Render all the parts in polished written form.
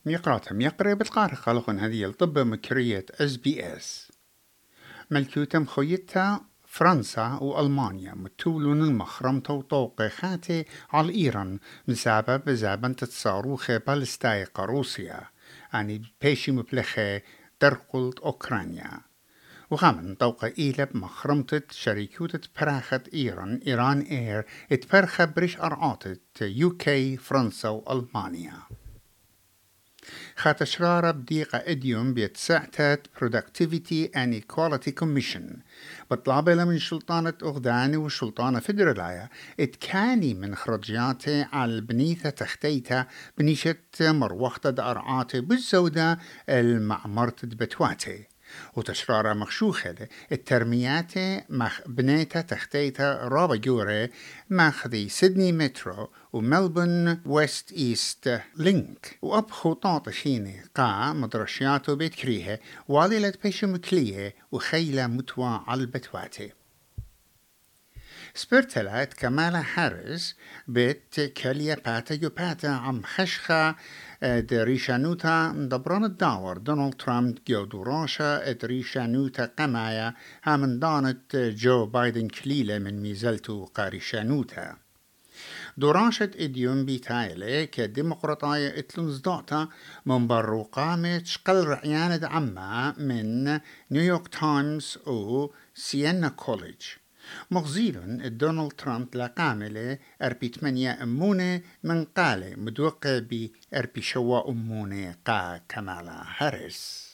ميقراتهم يقرأ بالقارة خلقون هذه الطب مكرية SBS ملكوتم خويتها فرنسا وألمانيا متولون المخرم توطوق خاتي على إيران بسبب زابن تتصاروخ بالستايق روسيا يعني بيشي مبلخة درقلت أوكرانيا وغامن طوق إيلب مخرمتت شركوتة براخة إيران إير اتبرخة بريش أرعاتت UK فرنسا وألمانيا خاتشرارة بديقة إديوم بيتساعتت Productivity and Equality Commission بطلابة من سلطانة أغداني وسلطانة فدرالايا اتكاني من خرجياتي على البنيثة تختيتها بنيشة مروخة أرعاتي بالزودة المعمرة بتواتي وتشرارة مخشوخة الترميات مخ بنيتا تختيتا رابا جوري ماخذي سيدني مترو وملبون ويست إيست لينك وأب خطاط شيني قا مدرشياتو بيت كريهة والي بيشو مكلية وخيلة متوى على البتواتي سبرتلات كمالا هاريس بيت كاليا باتا يوباتا عم خشخة دريشانوتا دبران الداور دونالد ترامب جو دراشة دريشانوتا قمايا همن دانت جو بايدن كليلة من ميزلتو قاريشانوتا دراشة إديوم بيتايلة كديمقراطية اتلنزداتا من برو قامت شقل رعيانة عما من نيويورك تايمز و سيانا كوليج مغزيل دونالد ترامب لقاملة أربي 8 أمونة من قالة مدوقة بأربي شوا أمونة قا كمالا هاريس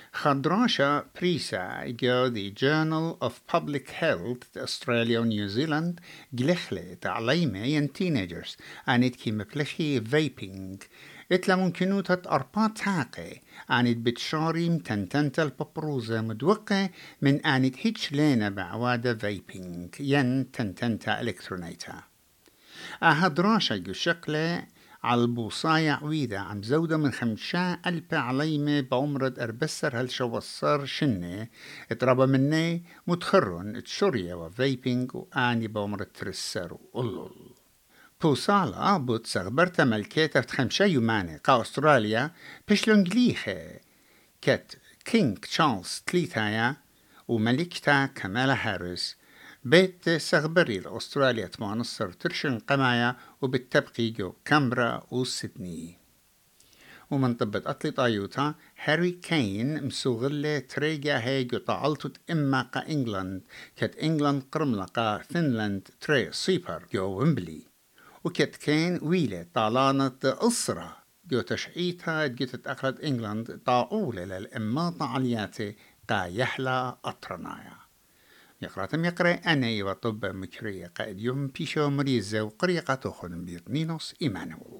خدراشة بريسا جو The Journal of Public Health Australia و New Zealand جلخلة تعليمة ين teenagers عانيت كي مبلخي vaping اتلا ممكنو أربات تاقي عانيت بتشاري متنتنت الببروزة مدوقة من عانيت هيتش لينا بعوادة vaping ين تنتنتا إلكترونيتا أهدراشة جو شكله على البوصاية عويدة عم زودة من 5,000 عليمة بعمرة أربسر هالشوصر شنة اتربى مني متخرن تشوريا وفيبينج وآني بعمرة ترسر وقلل بوصالة بوت سغبرتا ملكيتا 5 يوماني قا أستراليا بشلون جليخة كت كينج تشارلز تليتايا وملكتا كمالا هاريس بيت سغبري لأستراليا تمانصر ترشن قمايا وبالتبقي جو كامبرا وسيدني ومن طبت أطلي طايوتا هاري كين مسوغلة تريجا هيجو طعلتت إما قا إنجلاند كت إنجلاند قرملقا فنلاند تري سيبر جو ويمبلي وكت كين ويلة طالانة أسرة جو تشعيتها جيت أخلت إنجلاند طاولة للإماطة علياتي قا يحلى أطرنايا يقرأ أنا وطب مكرية قائد يوم بيشو مريزة وقريقة تخن بيرنينوس إيمانويل